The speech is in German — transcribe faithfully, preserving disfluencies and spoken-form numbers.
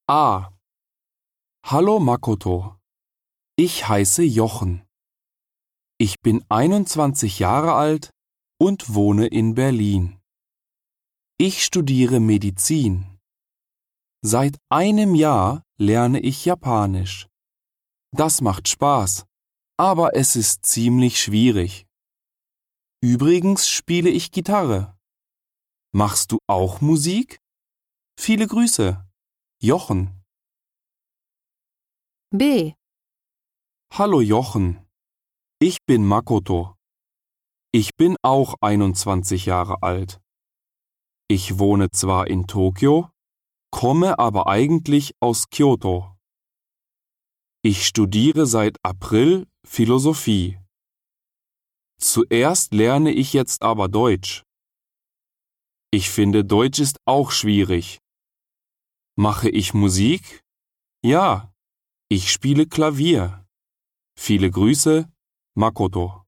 A. Hallo Makoto, ich heiße Jochen. Ich bin einundzwanzig Jahre alt und wohne in Berlin. Ich studiere Medizin. Seit einem Jahr lerne ich Japanisch. Das macht Spaß, aber es ist ziemlich schwierig. Übrigens spiele ich Gitarre. Machst du auch Musik? Viele Grüße, Jochen. B. Hallo Jochen, ich bin Makoto. Ich bin auch einundzwanzig Jahre alt. Ich wohne zwar in Tokio, komme aber eigentlich aus Kyoto. Ich studiere seit April Philosophie. Zuerst lerne ich jetzt aber Deutsch. Ich finde, Deutsch ist auch schwierig. Mache ich Musik? Ja, ich spiele Klavier. Viele Grüße, Makoto.